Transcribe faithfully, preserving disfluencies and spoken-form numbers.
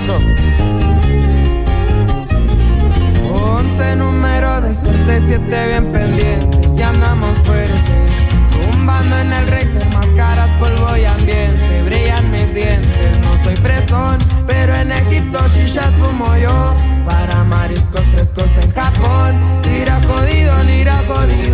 ocho. Ponte número de suerte si esté bien pendiente.